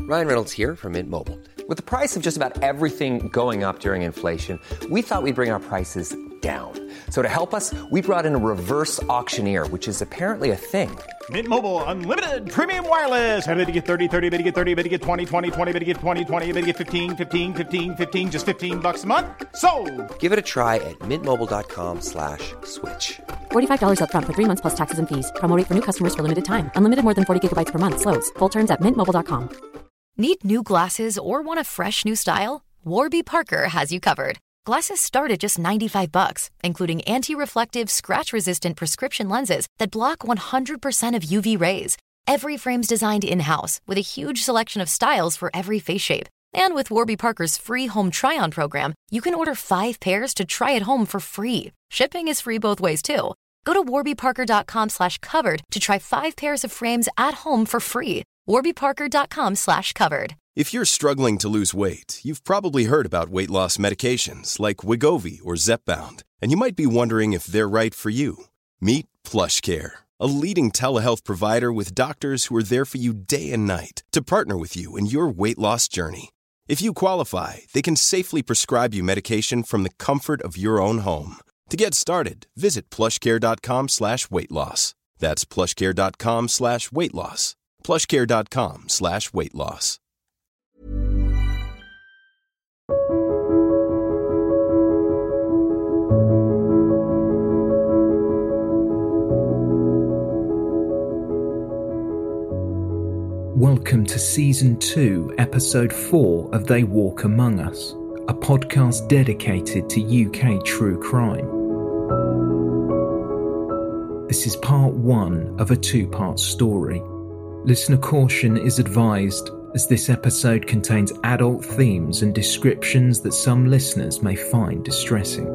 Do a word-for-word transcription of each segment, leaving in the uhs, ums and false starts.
Ryan Reynolds here from Mint Mobile. With the price of just about everything going up during inflation, we thought we'd bring our prices down. So to help us, we brought in a reverse auctioneer, which is apparently a thing. Mint Mobile Unlimited Premium Wireless. How to get thirty, thirty, how to get thirty, how to get twenty, twenty, twenty, how to get twenty, twenty, how to get fifteen, fifteen, fifteen, fifteen, just fifteen bucks a month? Sold! Give it a try at mintmobile.com slash switch. forty-five dollars up front for three months plus taxes and fees. Promo rate for new customers for limited time. Unlimited more than forty gigabytes per month. Slows full terms at mint mobile dot com. Need new glasses or want a fresh new style? Warby Parker has you covered. Glasses start at just ninety-five bucks, including anti-reflective, scratch-resistant prescription lenses that block one hundred percent of U V rays. Every frame's designed in-house with a huge selection of styles for every face shape. And with Warby Parker's free home try-on program, you can order five pairs to try at home for free. Shipping is free both ways, too. Go to warbyparker.com slash covered to try five pairs of frames at home for free. warbyparker.com slash covered. If you're struggling to lose weight, you've probably heard about weight loss medications like Wegovy or Zepbound, and you might be wondering if they're right for you. Meet PlushCare, a leading telehealth provider with doctors who are there for you day and night to partner with you in your weight loss journey. If you qualify, they can safely prescribe you medication from the comfort of your own home. To get started, visit plushcare.com slash weight loss. That's plushcare.com slash weight loss. plushcare.com slash weight loss. Welcome to Season two, Episode four of They Walk Among Us, a podcast dedicated to U K true crime. This is part one of a two-part story. Listener caution is advised, as this episode contains adult themes and descriptions that some listeners may find distressing.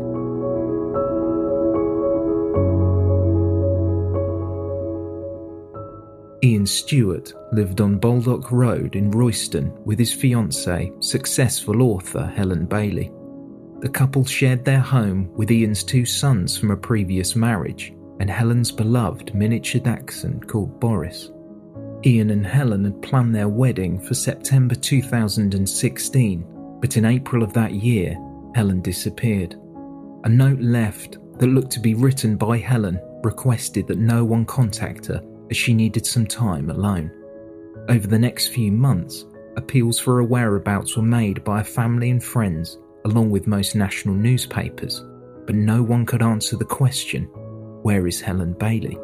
Ian Stewart lived on Baldock Road in Royston with his fiancée, successful author Helen Bailey. The couple shared their home with Ian's two sons from a previous marriage and Helen's beloved miniature dachshund called Boris. Ian and Helen had planned their wedding for September two thousand sixteen, but in April of that year, Helen disappeared. A note left that looked to be written by Helen requested that no one contact her as she needed some time alone. Over the next few months, appeals for her whereabouts were made by her family and friends, along with most national newspapers, but no one could answer the question, where is Helen Bailey?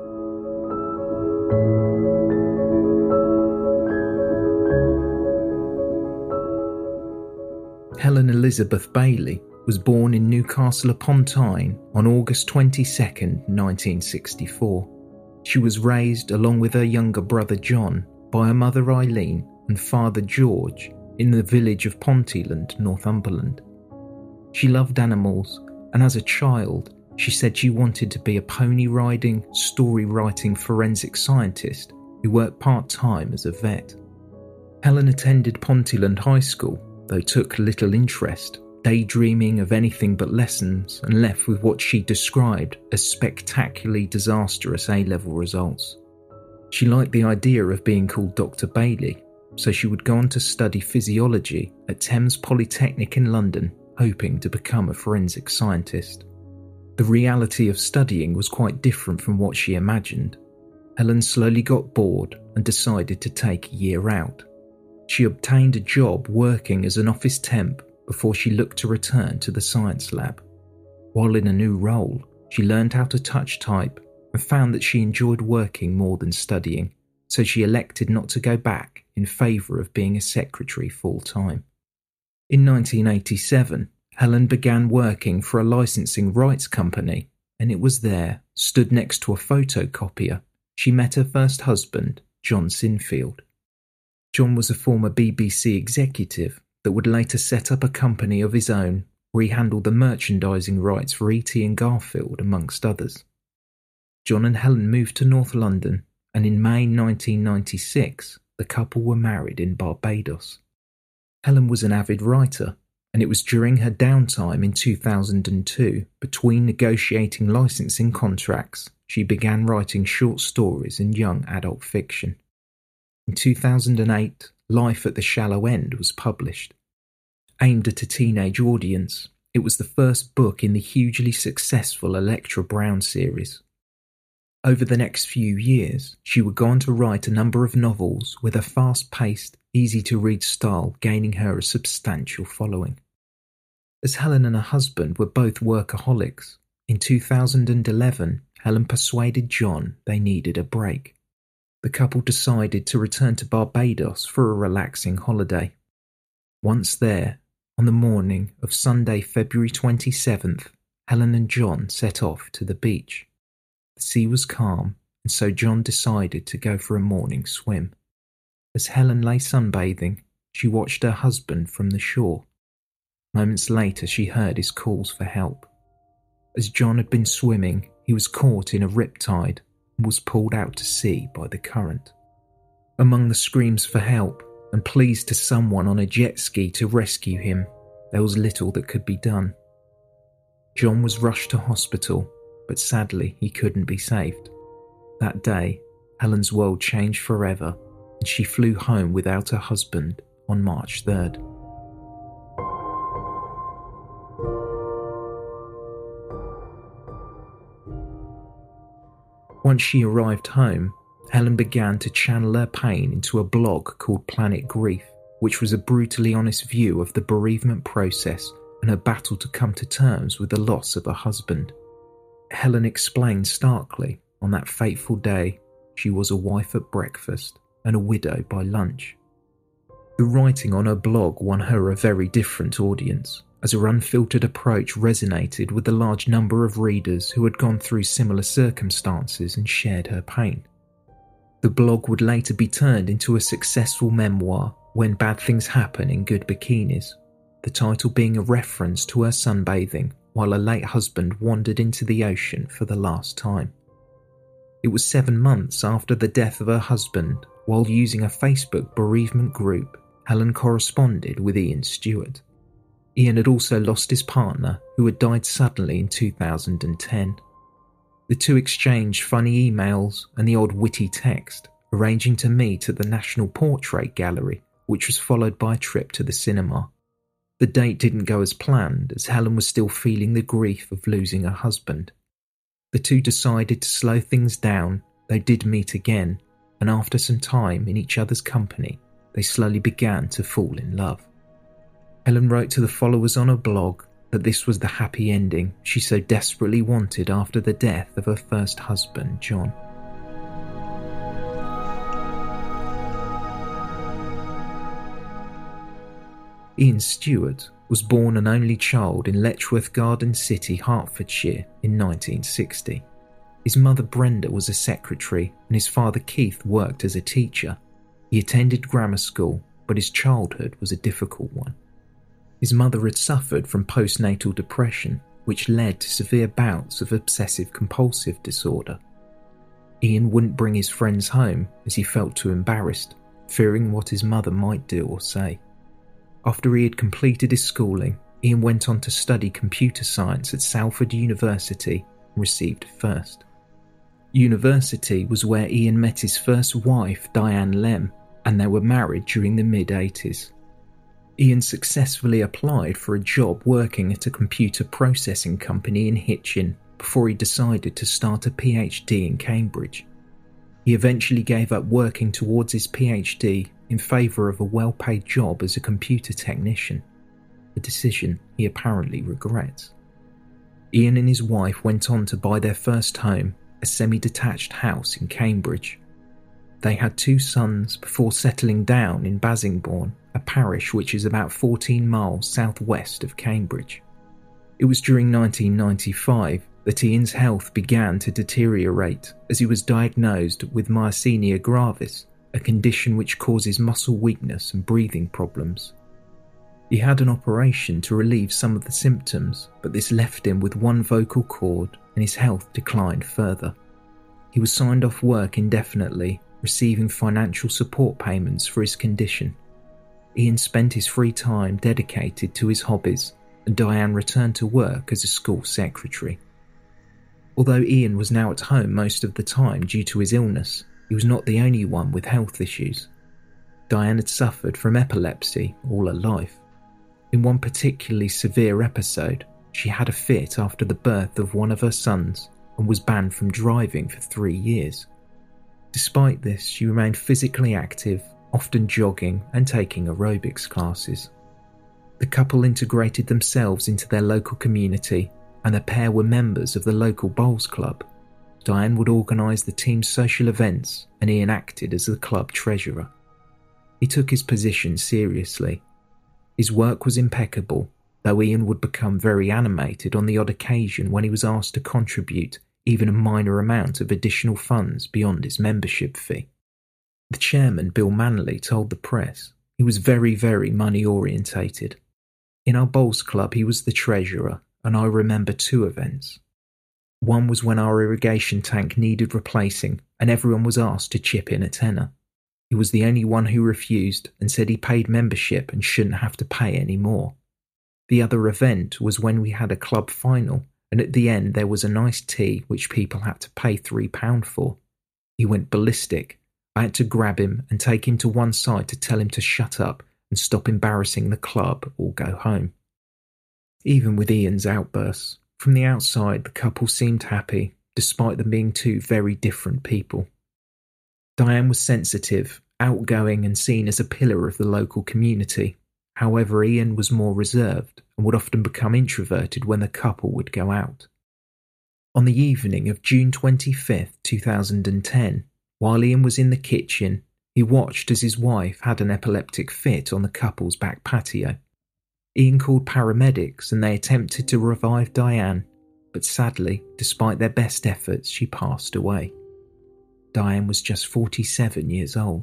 Helen Elizabeth Bailey was born in Newcastle upon Tyne on August twenty-second, nineteen sixty-four. She was raised, along with her younger brother John, by her mother Eileen and father George in the village of Pontyland, Northumberland. She loved animals, and as a child, she said she wanted to be a pony-riding, story-writing forensic scientist who worked part-time as a vet. Helen attended Pontyland High School, though took little interest, daydreaming of anything but lessons and left with what she described as spectacularly disastrous A-level results. She liked the idea of being called Doctor Bailey, so she would go on to study physiology at Thames Polytechnic in London, hoping to become a forensic scientist. The reality of studying was quite different from what she imagined. Helen slowly got bored and decided to take a year out. She obtained a job working as an office temp before she looked to return to the science lab. While in a new role, she learned how to touch type and found that she enjoyed working more than studying, so she elected not to go back in favour of being a secretary full-time. In nineteen eighty-seven, Helen began working for a licensing rights company, and it was there, stood next to a photocopier, she met her first husband, John Sinfield. John was a former B B C executive that would later set up a company of his own where he handled the merchandising rights for E T and Garfield, amongst others. John and Helen moved to North London, and in May nineteen ninety-six, the couple were married in Barbados. Helen was an avid writer, and it was during her downtime in two thousand two, between negotiating licensing contracts, she began writing short stories and young adult fiction. In two thousand eight, Life at the Shallow End was published. Aimed at a teenage audience, it was the first book in the hugely successful Electra Brown series. Over the next few years, she would go on to write a number of novels with a fast-paced, easy-to-read style gaining her a substantial following. As Helen and her husband were both workaholics, in two thousand eleven, Helen persuaded John they needed a break. The couple decided to return to Barbados for a relaxing holiday. Once there, on the morning of Sunday, February twenty-seventh, Helen and John set off to the beach. The sea was calm, and so John decided to go for a morning swim. As Helen lay sunbathing, she watched her husband from the shore. Moments later, she heard his calls for help. As John had been swimming, he was caught in a riptide and was pulled out to sea by the current. Among the screams for help and pleas to someone on a jet ski to rescue him, there was little that could be done. John was rushed to hospital, but sadly he couldn't be saved. That day, Helen's world changed forever, and she flew home without her husband on March third. Once she arrived home, Helen began to channel her pain into a blog called Planet Grief, which was a brutally honest view of the bereavement process and her battle to come to terms with the loss of her husband. Helen explained starkly, on that fateful day, she was a wife at breakfast and a widow by lunch. The writing on her blog won her a very different audience, as her unfiltered approach resonated with the large number of readers who had gone through similar circumstances and shared her pain. The blog would later be turned into a successful memoir, When Bad Things Happen in Good Bikinis, the title being a reference to her sunbathing while her late husband wandered into the ocean for the last time. It was seven months after the death of her husband, while using a Facebook bereavement group, Helen corresponded with Ian Stewart. Ian had also lost his partner, who had died suddenly in two thousand ten. The two exchanged funny emails and the odd witty text, arranging to meet at the National Portrait Gallery, which was followed by a trip to the cinema. The date didn't go as planned, as Helen was still feeling the grief of losing her husband. The two decided to slow things down. They did meet again, and after some time in each other's company, they slowly began to fall in love. Helen wrote to the followers on her blog that this was the happy ending she so desperately wanted after the death of her first husband, John. Ian Stewart was born an only child in Letchworth Garden City, Hertfordshire in nineteen sixty. His mother Brenda was a secretary and his father Keith worked as a teacher. He attended grammar school, but his childhood was a difficult one. His mother had suffered from postnatal depression, which led to severe bouts of obsessive-compulsive disorder. Ian wouldn't bring his friends home as he felt too embarrassed, fearing what his mother might do or say. After he had completed his schooling, Ian went on to study computer science at Salford University and received a first. University was where Ian met his first wife, Diane Lem, and they were married during the mid-eighties. Ian successfully applied for a job working at a computer processing company in Hitchin before he decided to start a PhD in Cambridge. He eventually gave up working towards his PhD in favour of a well-paid job as a computer technician, a decision he apparently regrets. Ian and his wife went on to buy their first home, a semi-detached house in Cambridge. They had two sons before settling down in Basingbourne, a parish which is about fourteen miles southwest of Cambridge. It was during nineteen ninety-five that Ian's health began to deteriorate as he was diagnosed with myasthenia gravis, a condition which causes muscle weakness and breathing problems. He had an operation to relieve some of the symptoms, but this left him with one vocal cord and his health declined further. He was signed off work indefinitely, receiving financial support payments for his condition. Ian spent his free time dedicated to his hobbies, and Diane returned to work as a school secretary. Although Ian was now at home most of the time due to his illness, he was not the only one with health issues. Diane had suffered from epilepsy all her life. In one particularly severe episode, she had a fit after the birth of one of her sons and was banned from driving for three years. Despite this, she remained physically active, often jogging and taking aerobics classes. The couple integrated themselves into their local community, and the pair were members of the local bowls club. Diane would organise the team's social events, and Ian acted as the club treasurer. He took his position seriously. His work was impeccable, though Ian would become very animated on the odd occasion when he was asked to contribute even a minor amount of additional funds beyond his membership fee. The chairman, Bill Manley, told the press he was very, very money-orientated. In our bowls club, he was the treasurer, and I remember two events. One was when our irrigation tank needed replacing, and everyone was asked to chip in a tenner. He was the only one who refused and said he paid membership and shouldn't have to pay any more. The other event was when we had a club final, and at the end there was a nice tea which people had to pay three pounds for. He went ballistic. I had to grab him and take him to one side to tell him to shut up and stop embarrassing the club or go home. Even with Ian's outbursts, from the outside the couple seemed happy, despite them being two very different people. Diane was sensitive, outgoing and seen as a pillar of the local community. However, Ian was more reserved and would often become introverted when the couple would go out. On the evening of June twenty-fifth, two thousand ten, while Ian was in the kitchen, he watched as his wife had an epileptic fit on the couple's back patio. Ian called paramedics and they attempted to revive Diane, but sadly, despite their best efforts, she passed away. Diane was just forty-seven years old.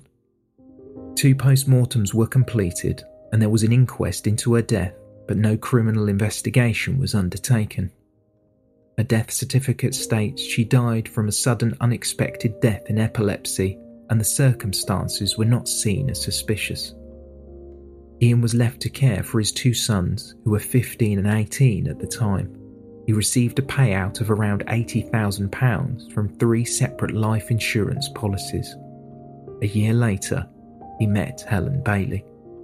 Two post-mortems were completed and there was an inquest into her death, but no criminal investigation was undertaken. Her death certificate states she died from a sudden unexpected death in epilepsy, and the circumstances were not seen as suspicious. Ian was left to care for his two sons, who were fifteen and eighteen at the time. He received a payout of around eighty thousand pounds from three separate life insurance policies. A year later, he met Helen Bailey.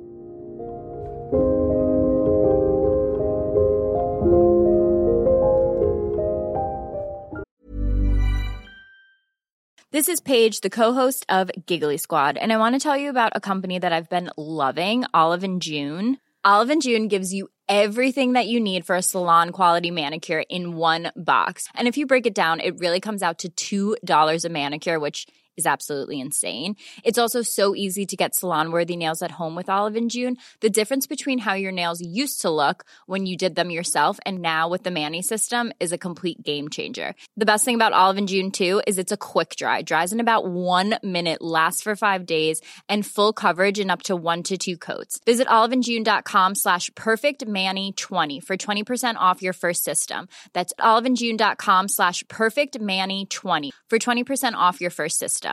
This is Paige, the co-host of Giggly Squad, and I want to tell you about a company that I've been loving, Olive and June. Olive and June gives you everything that you need for a salon-quality manicure in one box. And if you break it down, it really comes out to two dollars a manicure, which is absolutely insane. It's also so easy to get salon-worthy nails at home with Olive and June. The difference between how your nails used to look when you did them yourself and now with the Mani system is a complete game changer. The best thing about Olive and June, too, is it's a quick dry. Dries in about one minute, lasts for five days, and full coverage in up to one to two coats. Visit oliveandjune.com slash perfectmani20 for twenty percent off your first system. That's oliveandjune.com slash perfectmani20 for twenty percent off your first system.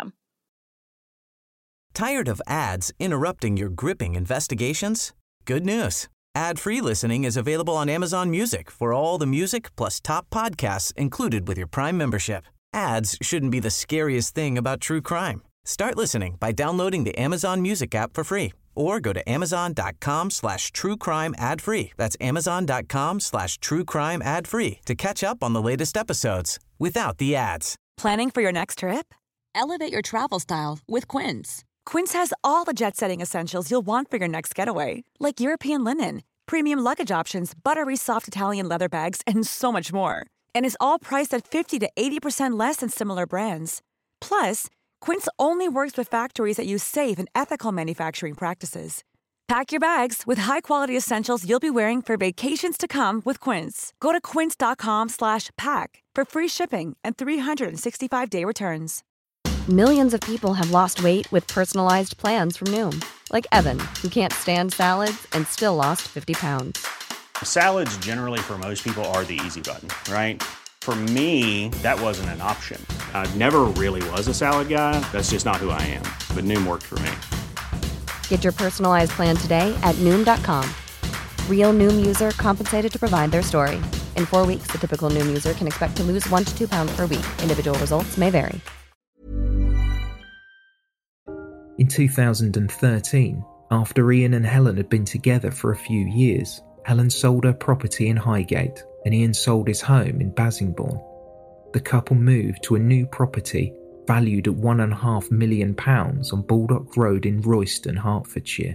Tired of ads interrupting your gripping investigations? Good news. Ad-free listening is available on Amazon Music for all the music plus top podcasts included with your Prime membership. Ads shouldn't be the scariest thing about true crime. Start listening by downloading the Amazon Music app for free or go to amazon.com slash true crime ad free. That's amazon.com slash true crime ad free to catch up on the latest episodes without the ads. Planning for your next trip? Elevate your travel style with Quince. Quince has all the jet-setting essentials you'll want for your next getaway, like European linen, premium luggage options, buttery soft Italian leather bags, and so much more. And is all priced at fifty to eighty percent less than similar brands. Plus, Quince only works with factories that use safe and ethical manufacturing practices. Pack your bags with high-quality essentials you'll be wearing for vacations to come with Quince. Go to quince.com slash pack for free shipping and three sixty-five day returns. Millions of people have lost weight with personalized plans from Noom. Like Evan, who can't stand salads and still lost fifty pounds. Salads generally for most people are the easy button, right? For me, that wasn't an option. I never really was a salad guy. That's just not who I am. But Noom worked for me. Get your personalized plan today at Noom dot com. Real Noom user compensated to provide their story. In four weeks, the typical Noom user can expect to lose one to two pounds per week. Individual results may vary. In two thousand thirteen, after Ian and Helen had been together for a few years, Helen sold her property in Highgate and Ian sold his home in Basingbourne. The couple moved to a new property valued at one and a half million pounds on Baldock Road in Royston, Hertfordshire.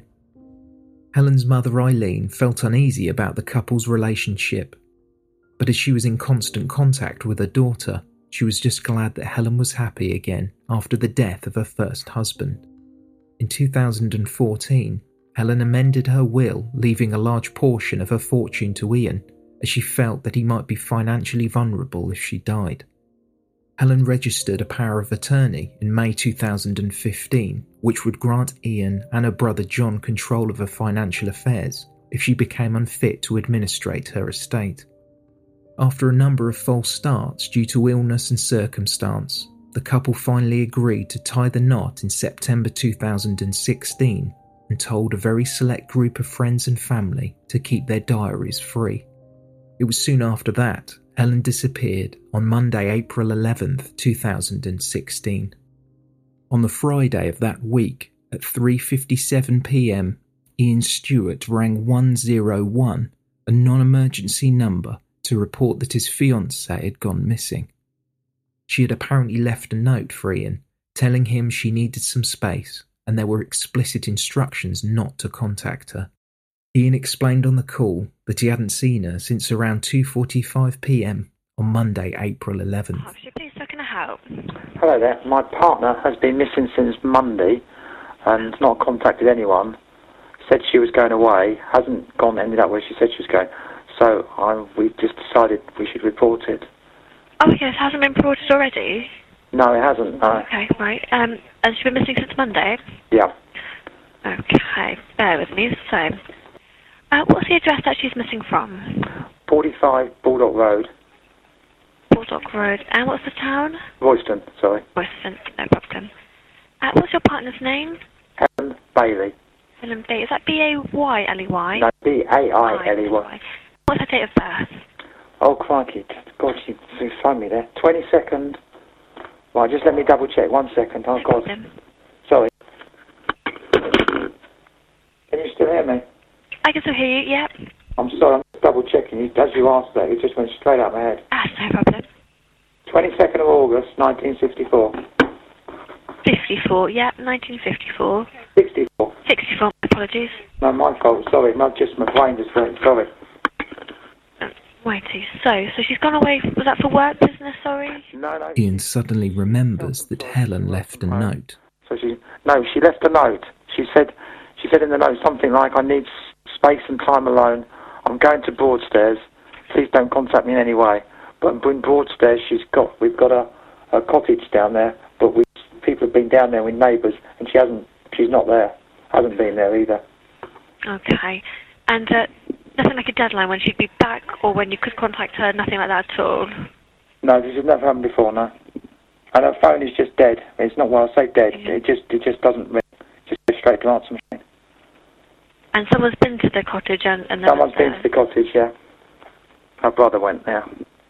Helen's mother Eileen felt uneasy about the couple's relationship, but as she was in constant contact with her daughter, she was just glad that Helen was happy again after the death of her first husband. In two thousand fourteen, Helen amended her will, leaving a large portion of her fortune to Ian, as she felt that he might be financially vulnerable if she died. Helen registered a power of attorney in May two thousand fifteen, which would grant Ian and her brother John control of her financial affairs if she became unfit to administrate her estate. After a number of false starts due to illness and circumstance, the couple finally agreed to tie the knot in September two thousand sixteen and told a very select group of friends and family to keep their diaries free. It was soon after that Helen disappeared on Monday, April eleventh, two thousand sixteen. On the Friday of that week, at three fifty-seven p m, Ian Stewart rang one oh one, a non-emergency number, to report that his fiancée had gone missing. She had apparently left a note for Ian, telling him she needed some space and there were explicit instructions not to contact her. Ian explained on the call that he hadn't seen her since around two forty-five p m on Monday, April eleventh. Please, how can I help? Hello there. My partner has been missing since Monday and not contacted anyone. Said she was going away, hasn't gone ended up where she said she was going. So I, we just decided we should report it. Oh, yes, hasn't been reported already? No, it hasn't, no. Okay, right. Um, has she been missing since Monday? Yeah. Okay, bear with me. So, uh, what's the address that she's missing from? forty-five Baldock Road. Baldock Road. And what's the town? Royston, sorry. Royston, no problem. Uh, what's your partner's name? Helen Bailey. Helen Bailey. Is that B A Y L E Y? No, B A I L E Y. What's her date of birth? Oh, crikey. God, she, she phoned me there. twenty-second. Right, just let me double check. One second. Oh, no God. Problem. Sorry. Can you still hear me? I can still hear you, yeah. I'm sorry, I'm just double checking. You, as you asked that, it just went straight out my head. Ah, no problem. twenty-second of August, nineteen fifty-four. fifty-four, yeah, nineteen fifty-four. sixty-four. sixty-four, apologies. No, my fault, sorry. Not just my brain just went, sorry. Righty, so, so she's gone away, was that for work, business, sorry? No, no. Ian suddenly remembers that Helen left a note. So she, no, she left a note. She said, she said in the note something like, I need space and time alone. I'm going to Broadstairs. Please don't contact me in any way. But in Broadstairs, she's got, we've got a, a cottage down there, but we, people have been down there with neighbours, and she hasn't, she's not there. Hasn't been there either. Okay. And, uh, nothing like a deadline when she'd be back or when you could contact her, nothing like that at all? No, this has never happened before, no. And her phone is just dead. It's not, well, I say dead, mm-hmm. it just it just doesn't ring. It just goes straight to answer machine. And someone's been to the cottage and... and Someone's been to the cottage, yeah. Her brother went there.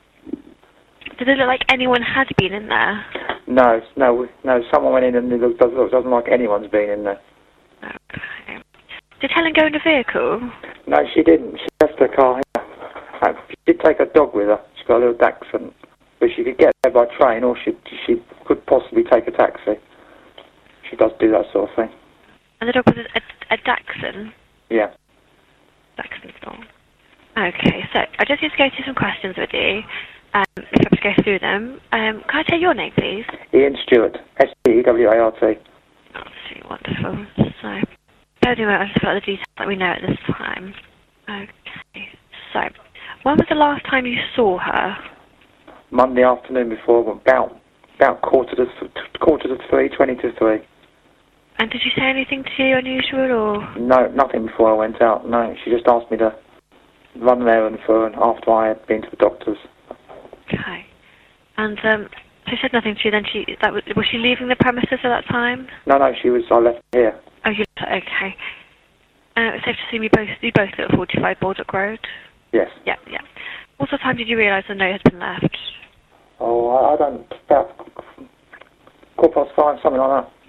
Did it look like anyone had been in there? No, no, no, someone went in and it doesn't, doesn't look like anyone's been in there. Okay. Did Helen go in a vehicle? No, she didn't. She left her car here. She did take her dog with her. She's got a little dachshund. But she could get there by train or she she could possibly take a taxi. She does do that sort of thing. And the dog was a, a Dachshund? Yeah. Dachshund dog. Okay, so I just need to go through some questions with you. Um, if I could go through them. Um, can I take your name, please? Ian Stewart. S T E W A R T. Oh, wonderful. So... Anyway, I've just got the details that we know at this time. Okay, so, when was the last time you saw her? Monday afternoon before, about about quarter to th- quarter to three, twenty to three. And did she say anything to you unusual, or? No, nothing before I went out, no. She just asked me to run an errand for her after I had been to the doctor's. Okay. And, um, she said nothing to you then, she, that was, was she leaving the premises at that time? No, no, she was, I left here. Oh, you okay. Uh, it's safe to assume you both, you both live at forty-five Baldock Road? Yes. Yeah, yeah. What sort of time did you realise the note had been left? Oh, I, I don't, about quarter past five, something like that.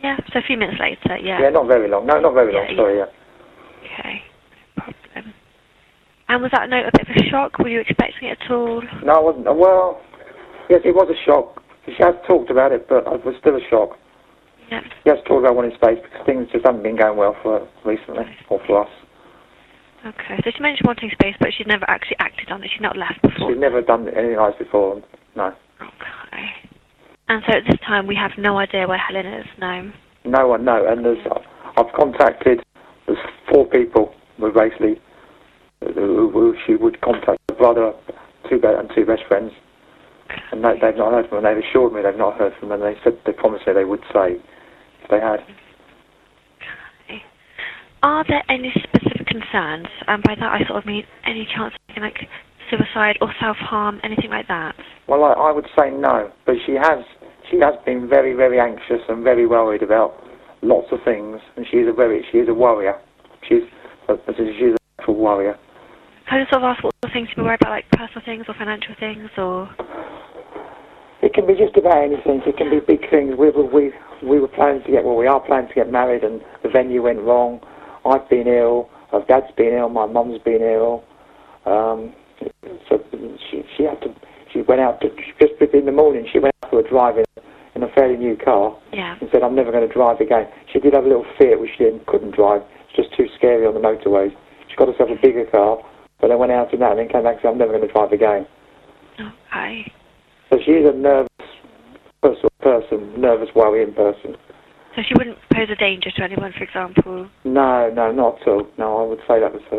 Yeah, so a few minutes later, yeah. Yeah, not very long. No, not very yeah, long, sorry, yeah. yeah. Okay, no problem. And was that note a bit of a shock? Were you expecting it at all? No, I wasn't. Well, yes, it was a shock. She has talked about it, but it was still a shock. Yeah. She has talked about wanting space because things just haven't been going well for her recently, or for us. Okay, so she mentioned wanting space, but she'd never actually acted on it. She'd not left before. She'd never done anything like this before, no. Okay. And so at this time, we have no idea where Helen is, no? No one, no. And there's, I've contacted, there's four people who basically, who, who she would contact, her brother, two be- and two best friends. And they, they've not heard from them. They've assured me they've not heard from them. And they said, they promised me they would say if they had. Okay. Are there any specific concerns? And by that I sort of mean any chance of like suicide or self-harm, anything like that? Well, I, I would say no, but she has she has been very, very anxious and very worried about lots of things, and she is a very she is a warrior. She's a, she's a actual warrior. Can I just sort of ask what sort of things to be worried about, like personal things or financial things, or? It can be just about anything. It can be big things. We were we we were planning to get well, we are planning to get married, and the venue went wrong. I've been ill. Her dad's been ill. My mum's been ill. Um, so she she had to. She went out to, just in the morning. She went out for a drive in, in a fairly new car. Yeah. And said, "I'm never going to drive again." She did have a little Fiat, which she didn't, couldn't drive. It's just too scary on the motorways. She got herself a bigger car, but then went out in that and then came back and said, "I'm never going to drive again." Okay. So she is a nervous person, person nervous, worrying person. So she wouldn't pose a danger to anyone, for example? No, no, not at all. No, I would say that was her.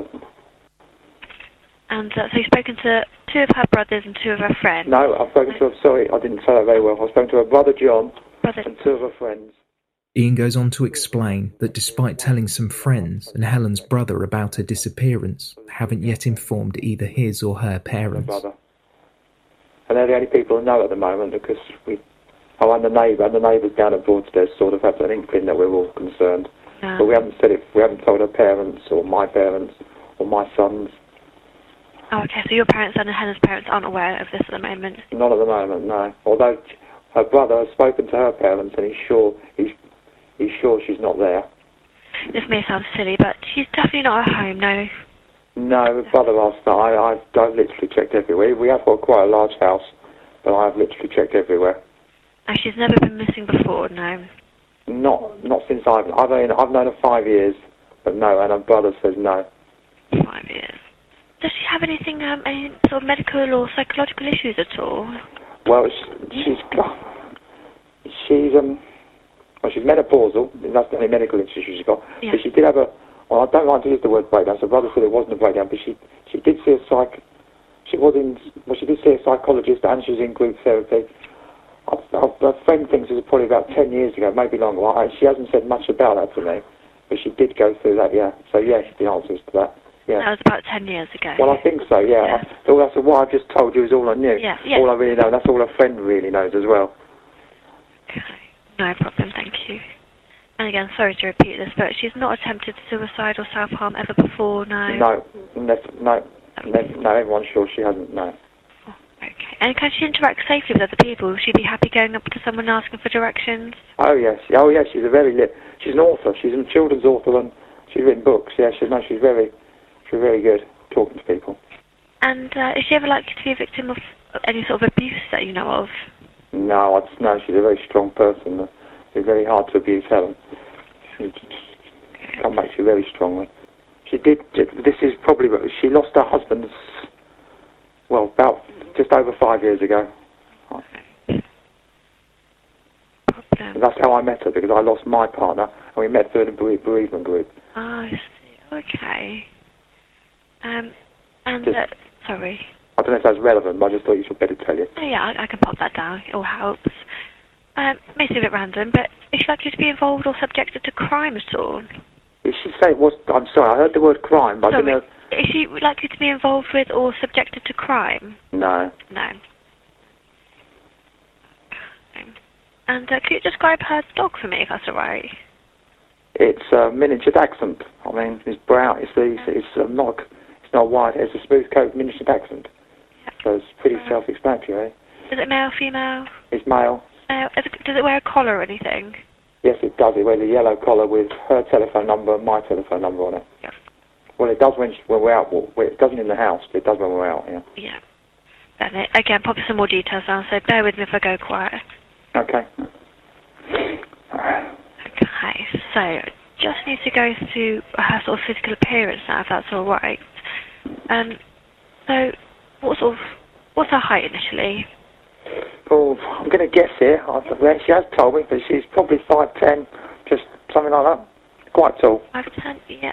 And uh, so you've spoken to two of her brothers and two of her friends? No, I've spoken to her, sorry, I didn't say that very well. I've spoken to her brother John brother. and two of her friends. Ian goes on to explain that despite telling some friends and Helen's brother about her disappearance, they haven't yet informed either his or her parents. Her brother. And they're the only people who know at the moment because we... Oh, and the neighbour, and the neighbours down at Broadstairs sort of have an inkling that we're all concerned. No. But we haven't said it, we haven't told her parents or my parents or my sons. Oh, okay, so your parents and Helen's parents aren't aware of this at the moment? Not at the moment, no. Although her brother has spoken to her parents and he's sure he's he's sure she's not there. This may sound silly, but she's definitely not at home, no? No, her brother asked that. I, I've, I've literally checked everywhere. We have got quite a large house, but I've literally checked everywhere. And she's never been missing before, no? Not not since I've I've known, I've known her five years, but no, and her brother says no. Five years. Does she have anything, um, any sort of medical or psychological issues at all? Well, she, she's got, she's um, well, she's menopausal. That's the only medical issue she's got. Yeah. But she did have a. Well, I don't like to use the word breakdown. So her brother said it wasn't a breakdown, but she she did see a psych. She was in. Well, she did see a psychologist, and she was in group therapy. I, I, her friend thinks it was probably about ten years ago, maybe longer. I, she hasn't said much about that to me, but she did go through that. Yeah. So yes, the answer is to that. Yeah. That was about ten years ago. Well, I think so, yeah. yeah. I, all that's what I've just told you is all I knew. Yeah, yeah. All I really know, and that's all a friend really knows as well. Okay. No problem, thank you. And again, sorry to repeat this, but she's not attempted suicide or self-harm ever before, no? No, no, no, no, no everyone's sure she hasn't, no. Oh, okay. And can she interact safely with other people? Would she be happy going up to someone asking for directions? Oh, yes. Oh, yes, she's a very, li- she's an author. She's a children's author, and she's written books. Yeah, she's, no, she's very... She's very good talking to people. And uh, is she ever likely to be a victim of any sort of abuse that you know of? No, I just know she's a very strong person. It's very hard to abuse Helen. She come back to you very strongly. She did, this is probably, she lost her husband, well, about just over five years ago. Okay. And that's how I met her, because I lost my partner, and we met through the bere- bereavement group. Oh, I see. Okay. Um, and, Just, uh, sorry. I don't know if that's relevant, but I just thought you should better tell you. Oh, yeah, I, I can pop that down. It all helps. Um, may seem a bit random, but is she likely to be involved or subjected to crime at all? Did she say it was... I'm sorry, I heard the word crime, but sorry, I didn't know... Is she likely to be involved with or subjected to crime? No. No. Okay. And uh, could you describe her dog for me, if that's all right? It's a miniature dachshund. I mean, it's brown. It's it's, it's uh, not it's not white. It's a smooth coat miniature dachshund. Yep. So it's pretty uh, self-explanatory. Is it male, female? It's male. Uh, is it, does it wear a collar or anything? Yes, it does. It wears a yellow collar with her telephone number and my telephone number on it. Yeah. Well, it does when, she, when we're out. Well, it doesn't in the house, but it does when we're out, yeah. Yeah. Then it, again, pop some more details down, so bear with me if I go quiet. Okay. Okay, so just need to go through her sort of physical appearance now, if that's all right. Um, so, what sort of, what's her height initially? Oh, I'm going to guess here. I, she has told me, but she's probably five ten, just something like that. Quite tall. five ten, yeah.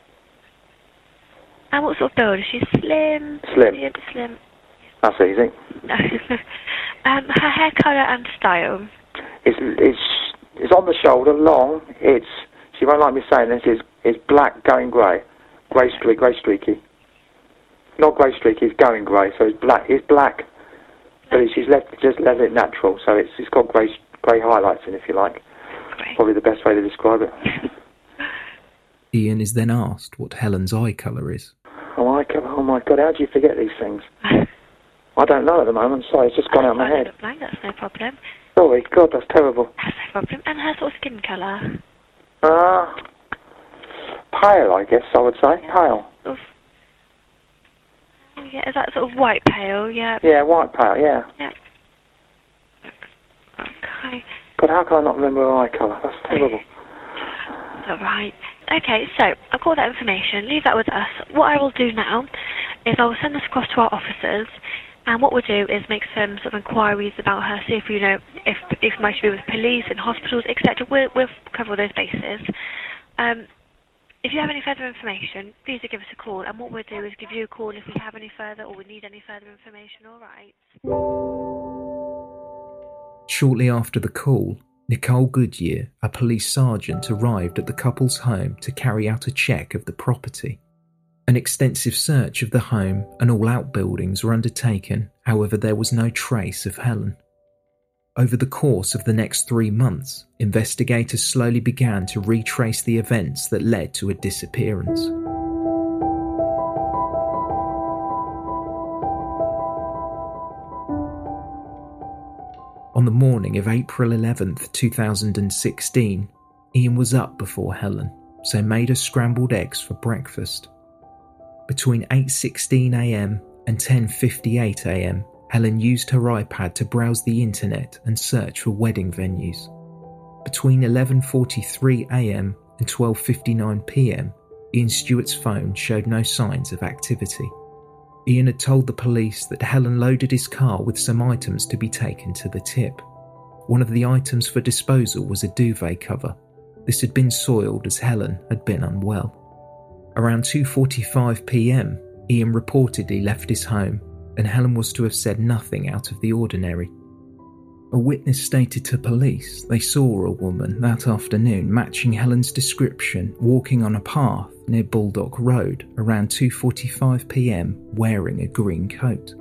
And what sort of build? Is she slim? Slim. Yeah, slim. That's easy. No. um, her hair colour and style? It's, it's, it's on the shoulder, long. It's, she won't like me saying this, it's, it's black going grey. Grey streak, grey streaky. Not grey streaky, it's going grey, so it's black. It's black. But she's left, just left it natural, so it's, it's got grey, grey highlights in, if you like. Great. Probably the best way to describe it. Ian is then asked what Helen's eye colour is. Oh, eye colour? Oh my God, how do you forget these things? I don't know at the moment, sorry, it's just gone out of my head. Blank, that's no problem. Sorry, God, that's terrible. That's no problem. And her sort of skin colour? Ah, uh, pale, I guess I would say, yeah. Pale. Sort of, yeah, is that sort of white pale, yeah? Yeah, white pale, yeah. Yeah. Okay. God, how can I not remember her eye colour? That's terrible. All right. Okay, so I've got that information. Leave that with us. What I will do now is I will send this across to our officers, and what we'll do is make some sort of inquiries about her, see if you know if if might be with police and hospitals, et cetera. We'll, we'll cover all those bases. Um, if you have any further information, please do give us a call, and what we'll do is give you a call if we have any further or we need any further information. All right. Shortly after the call, Nicole Goodyear, a police sergeant, arrived at the couple's home to carry out a check of the property. An extensive search of the home and all outbuildings were undertaken, however there was no trace of Helen. Over the course of the next three months, investigators slowly began to retrace the events that led to a disappearance. On the morning of April eleventh, two thousand sixteen, Ian was up before Helen, so made her scrambled eggs for breakfast. Between eight sixteen a m and ten fifty-eight a m, Helen used her iPad to browse the internet and search for wedding venues. Between eleven forty-three a m and twelve fifty-nine p m, Ian Stewart's phone showed no signs of activity. Ian had told the police that Helen loaded his car with some items to be taken to the tip. One of the items for disposal was a duvet cover. This had been soiled as Helen had been unwell. Around two forty-five p m, Ian reportedly left his home, and Helen was to have said nothing out of the ordinary. A witness stated to police they saw a woman that afternoon matching Helen's description walking on a path near Baldock Road around two forty-five p m wearing a green coat.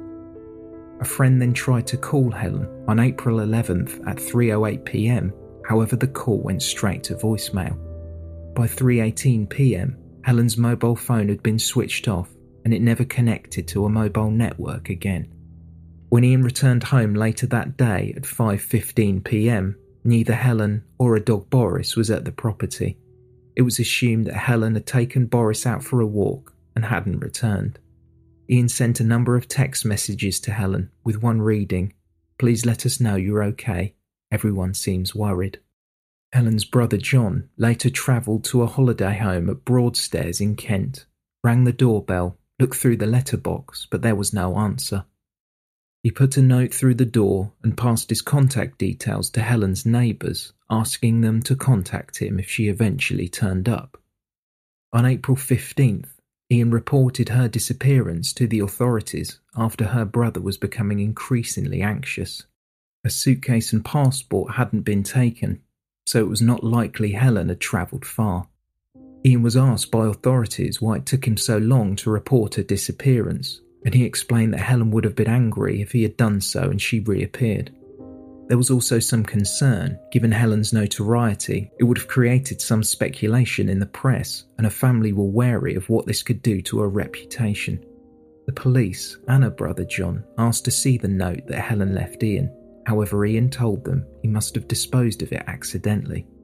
A friend then tried to call Helen on April eleventh at three oh eight p m, however the call went straight to voicemail. By three eighteen p m, Helen's mobile phone had been switched off and it never connected to a mobile network again. When Ian returned home later that day at five fifteen p m, neither Helen or a dog Boris was at the property. It was assumed that Helen had taken Boris out for a walk and hadn't returned. Ian sent a number of text messages to Helen, with one reading, "Please let us know you're okay. Everyone seems worried." Helen's brother John later travelled to a holiday home at Broadstairs in Kent, rang the doorbell, looked through the letterbox, but there was no answer. He put a note through the door and passed his contact details to Helen's neighbours, asking them to contact him if she eventually turned up. On April fifteenth, Ian reported her disappearance to the authorities after her brother was becoming increasingly anxious. A suitcase and passport hadn't been taken, so it was not likely Helen had travelled far. Ian was asked by authorities why it took him so long to report her disappearance, and he explained that Helen would have been angry if he had done so and she reappeared. There was also some concern, given Helen's notoriety, it would have created some speculation in the press, and her family were wary of what this could do to her reputation. The police and her brother John asked to see the note that Helen left Ian. However, Ian told them he must have disposed of it accidentally.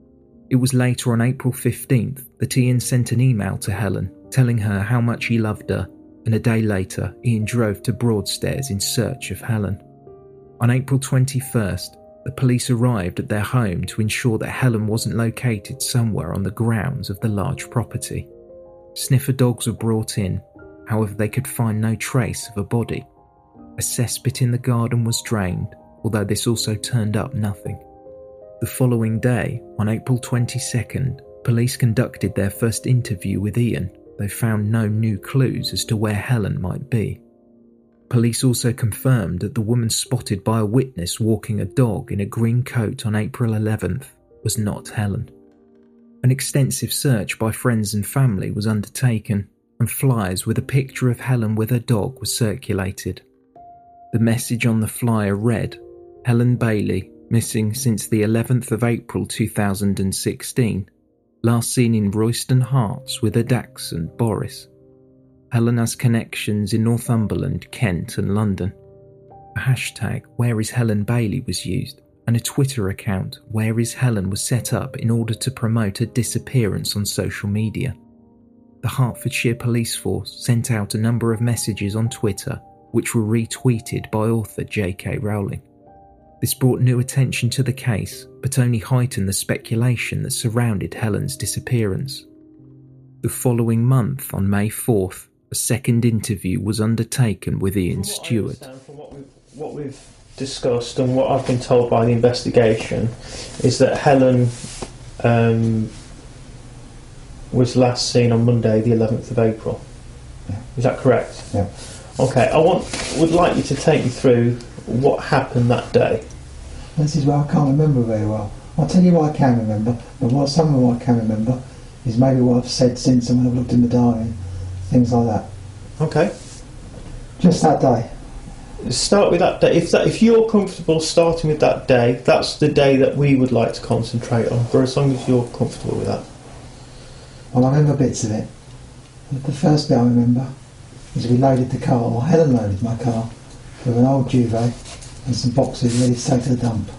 It was later on April fifteenth that Ian sent an email to Helen telling her how much he loved her, and a day later Ian drove to Broadstairs in search of Helen. On April twenty-first, the police arrived at their home to ensure that Helen wasn't located somewhere on the grounds of the large property. Sniffer dogs were brought in, however they could find no trace of a body. A cesspit in the garden was drained, although this also turned up nothing. The following day, on April twenty-second, police conducted their first interview with Ian. They found no new clues as to where Helen might be. Police also confirmed that the woman spotted by a witness walking a dog in a green coat on April eleventh was not Helen. An extensive search by friends and family was undertaken, and flyers with a picture of Helen with her dog was circulated. The message on the flyer read, "Helen Bailey, missing since the eleventh of April two thousand sixteen, last seen in Royston Hearts with her dachshund Boris. Helen has connections in Northumberland, Kent and London." A hashtag Where is Helen Bailey was used, and a Twitter account Where is Helen was set up in order to promote her disappearance on social media. The Hertfordshire Police Force sent out a number of messages on Twitter which were retweeted by author J K Rowling. This brought new attention to the case, but only heightened the speculation that surrounded Helen's disappearance. The following month, on May fourth, a second interview was undertaken with Ian Stewart. From what we've, what we've discussed and what I've been told by the investigation is that Helen um, was last seen on Monday, the eleventh of April. Yeah. Is that correct? Yeah. Okay, I want would like you to take me through what happened that day. This is what I can't remember very well. I'll tell you what I can remember, but what some of what I can remember is maybe what I've said since and when I've looked in the diary, things like that. Okay. Just that day. Start with that day. If that, if you're comfortable starting with that day, that's the day that we would like to concentrate on, for as long as you're comfortable with that. Well, I remember bits of it. The first bit I remember is we loaded the car, or Helen loaded my car, with an old duvet and some boxes ready to take to the dump.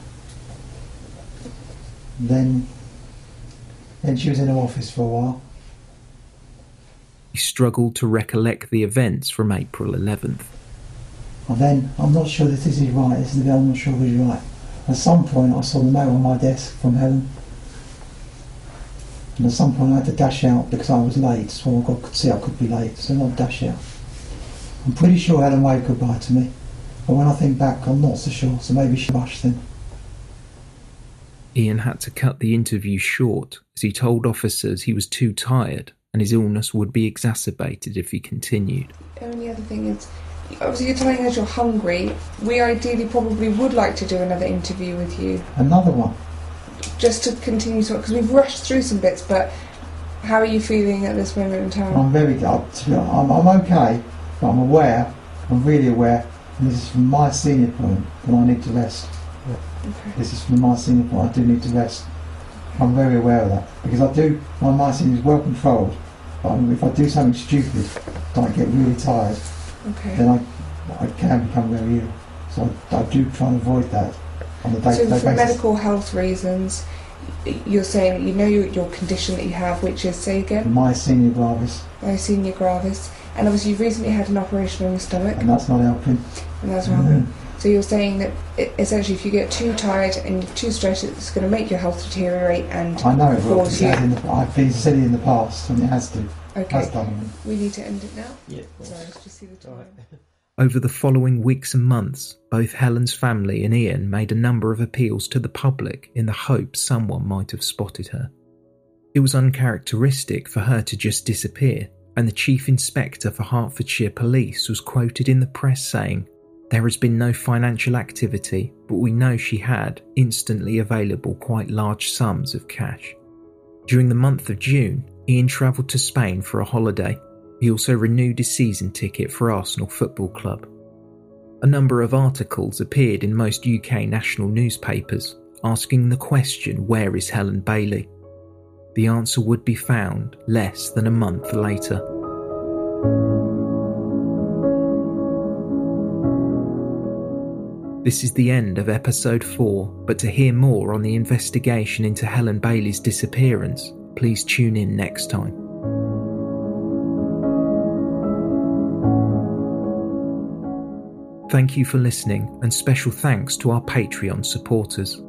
Then, then she was in her office for a while. He struggled to recollect the events from April eleventh. And then, I'm not sure that this is right, this is the bit I'm not sure if it's right. At some point I saw the note on my desk from Helen. And at some point I had to dash out because I was late, so I could see I could be late, so I dash out. I'm pretty sure Helen waved goodbye to me, but when I think back I'm not so sure, so maybe she rushed then. Ian had to cut the interview short as he told officers he was too tired and his illness would be exacerbated if he continued. The only other thing is, obviously you're telling us you're hungry. We ideally probably would like to do another interview with you. Another one? Just to continue to, because we've rushed through some bits, but how are you feeling at this moment in time? I'm very, uh, I'm, I'm okay, but I'm aware, I'm really aware, and this is from my senior point, that I need to rest. Okay. This is from my senior point, I do need to rest. I'm very aware of that, because I do, my my senior is well controlled, but if I do something stupid, I get really tired, okay. then I, I can become very ill. So I, I do try and avoid that on a day-to-day So basis. for medical health reasons, you're saying you know your, your condition that you have, which is, say again? Myasthenia gravis. Myasthenia gravis. And obviously you've recently had an operation on your stomach. And that's not helping. And that's not helping. Mm-hmm. So you're saying that it, essentially if you get too tired and too stressed, it's going to make your health deteriorate and I know it will, cause you... in the, I've been said it in the past and it has to. Okay, has done. We need to end it now? Yeah. Sorry, let's just see the time. Over the following weeks and months, both Helen's family and Ian made a number of appeals to the public in the hope someone might have spotted her. It was uncharacteristic for her to just disappear, and the Chief Inspector for Hertfordshire Police was quoted in the press saying, "There has been no financial activity, but we know she had instantly available quite large sums of cash." During the month of June, Ian travelled to Spain for a holiday. He also renewed his season ticket for Arsenal Football Club. A number of articles appeared in most U K national newspapers asking the question, "Where is Helen Bailey?" The answer would be found less than a month later. This is the end of episode four, but to hear more on the investigation into Helen Bailey's disappearance, please tune in next time. Thank you for listening, and special thanks to our Patreon supporters.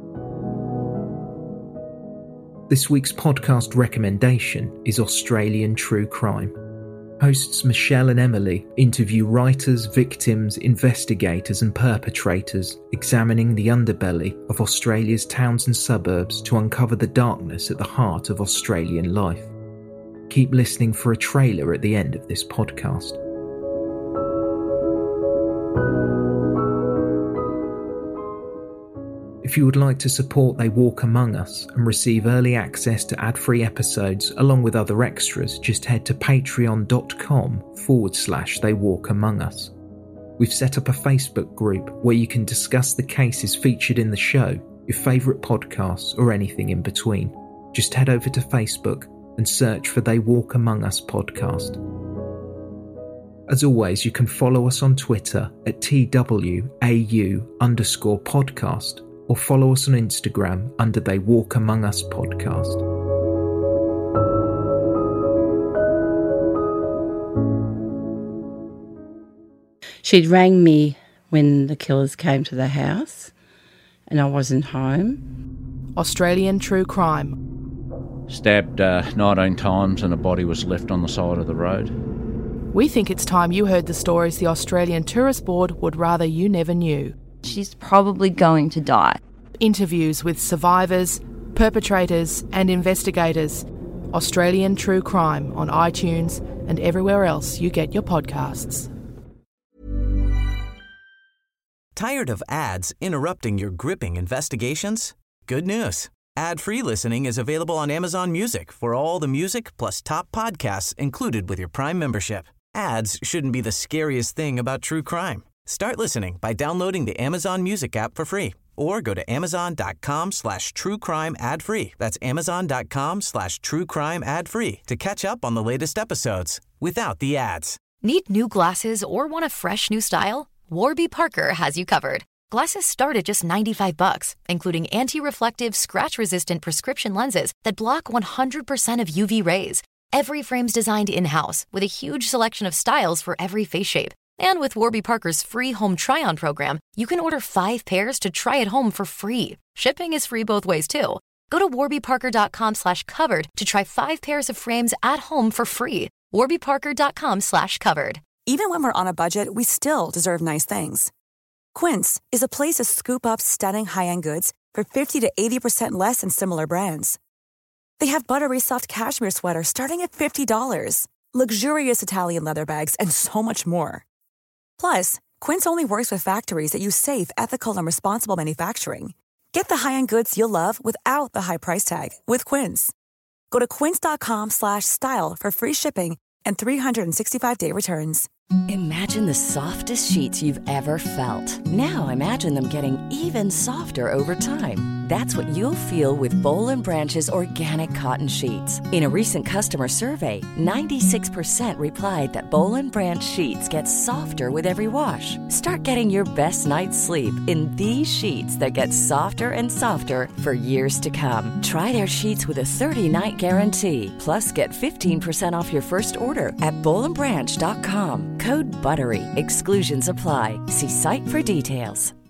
This week's podcast recommendation is Australian True Crime. Hosts Michelle and Emily interview writers, victims, investigators and perpetrators, examining the underbelly of Australia's towns and suburbs to uncover the darkness at the heart of Australian life. Keep listening for a trailer at the end of this podcast. If you would like to support They Walk Among Us and receive early access to ad-free episodes along with other extras, just head to patreon.com forward slash They Walk Among Us. We've set up a Facebook group where you can discuss the cases featured in the show, your favourite podcasts or anything in between. Just head over to Facebook and search for They Walk Among Us podcast. As always, you can follow us on Twitter at T W A U underscore podcast, or follow us on Instagram under They Walk Among Us podcast. She'd rang me when the killers came to the house and I wasn't home. Australian True Crime. Stabbed uh, nineteen times and a body was left on the side of the road. We think it's time you heard the stories the Australian Tourist Board would rather you never knew. She's probably going to die. Interviews with survivors, perpetrators and investigators. Australian True Crime on iTunes and everywhere else you get your podcasts. Tired of ads interrupting your gripping investigations? Good news. Ad-free listening is available on Amazon Music for all the music plus top podcasts included with your Prime membership. Ads shouldn't be the scariest thing about true crime. Start listening by downloading the Amazon Music app for free or go to amazon.com slash true crime ad free. That's amazon.com slash true crime ad free to catch up on the latest episodes without the ads. Need new glasses or want a fresh new style? Warby Parker has you covered. Glasses start at just ninety-five bucks, including anti-reflective, scratch-resistant prescription lenses that block one hundred percent of U V rays. Every frame's designed in-house with a huge selection of styles for every face shape. And with Warby Parker's free home try-on program, you can order five pairs to try at home for free. Shipping is free both ways, too. Go to warbyparker.com slash covered to try five pairs of frames at home for free. warbyparker.com slash covered. Even when we're on a budget, we still deserve nice things. Quince is a place to scoop up stunning high-end goods for fifty to eighty percent less than similar brands. They have buttery soft cashmere sweaters starting at fifty dollars, luxurious Italian leather bags, and so much more. Plus, Quince only works with factories that use safe, ethical, and responsible manufacturing. Get the high-end goods you'll love without the high price tag with Quince. Go to quince.com slash style for free shipping and three sixty-five day returns. Imagine the softest sheets you've ever felt. Now imagine them getting even softer over time. That's what you'll feel with Boll and Branch's organic cotton sheets. In a recent customer survey, ninety-six percent replied that Boll and Branch sheets get softer with every wash. Start getting your best night's sleep in these sheets that get softer and softer for years to come. Try their sheets with a thirty-night guarantee. Plus, get fifteen percent off your first order at boll and branch dot com. Code BUTTERY. Exclusions apply. See site for details.